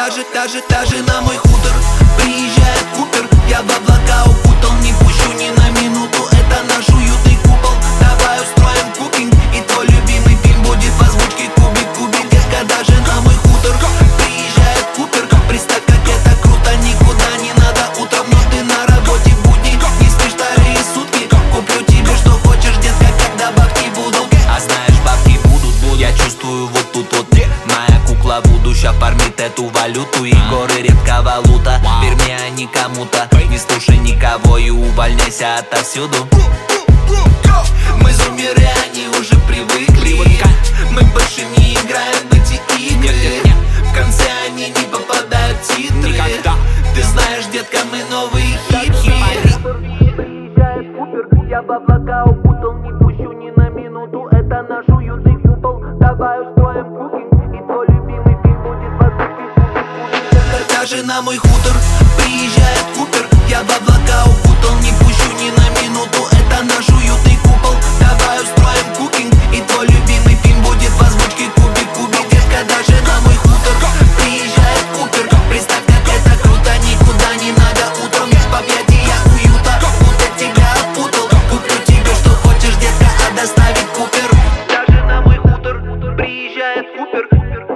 Даже на мой хутор приезжает Купер. Я в облака укутал, не пущу ни на минуту. Это наш уютный купол. Давай устроим кукинг, и твой любимый фильм будет в озвучке кубик. Детка, даже на мой хутор приезжает Купер. Представь, как это круто, никуда не надо утром. Но ты на работе в будни, не спишь вторые сутки. Куплю тебе, что хочешь, детка, когда бабки будут. А знаешь, бабки будут. Я чувствую вот тут вот. Моя кукла будущая фармит эту валюту. И горы редкого лута, верь мне, а не кому-то. Не слушай никого и увольняйся отовсюду. Мы зумеры, они уже привыкли. Мы больше не играем в эти игры. В конце они не попадают в титры. Ты знаешь, детка, мы новые хиты. Приезжает Купер, я в облака укутал, не пущу ни на минуту. Это наш уютный купол. Давай устроим кукинг, и твой любимый фильм будет в озвучке. Даже на мой хутор приезжает Купер. Я в облака укутал, не пущу ни на минуту. Это наш уютный купол. Давай устроим кукинг, и твой любимый фильм будет в озвучке кубик. Детка, даже на мой хутор приезжает Купер. Представь, как это круто, никуда не надо утром. В объятия уюта, будто тебя опутал. Куплю тебе, что хочешь, детка, а доставит Купер. Даже на мой хутор приезжает Купер.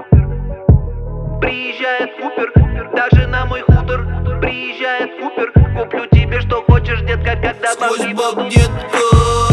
Приезжает Купер. Даже на мой хутор приезжает Купер. Куплю тебе, что хочешь, детка, когда бабки будут. Сквозь баб, детка.